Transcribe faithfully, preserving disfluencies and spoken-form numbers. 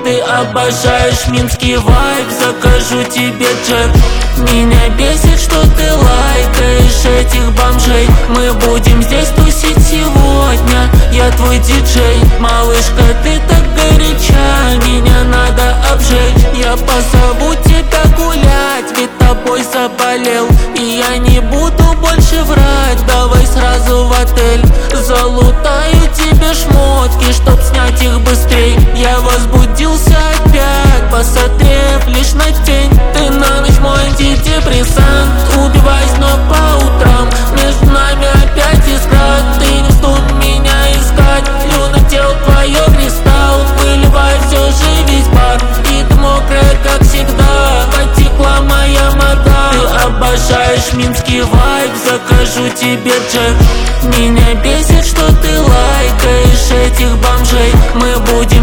Ты обожаешь минский вайб, закажу тебе джек. Меня бесит, что ты лайкаешь этих бомжей. Мы будем здесь тусить сегодня, я твой диджей. Малышка, ты так горяча, меня надо обжечь. Я позову тебя гулять, ведь тобой заболел. И я не буду больше врать, давай сразу в отель. Залутаю тебе шмотки, чтоб снять их быстрей. Я возбудился опять, посмотрев лишь на тень. Ты на ночь мой антидепрессант, убиваюсь, но по утрам между нами опять искра. Ты не вздумай меня искать, люнател твое кристалл. Выливай все же весь бар, и ты мокрая, как всегда. Потекла моя мода. Ты обожаешь минский вайб, закажу тебе джек. Меня бесит, что ты лайкаешь этих бомжей. Мы будем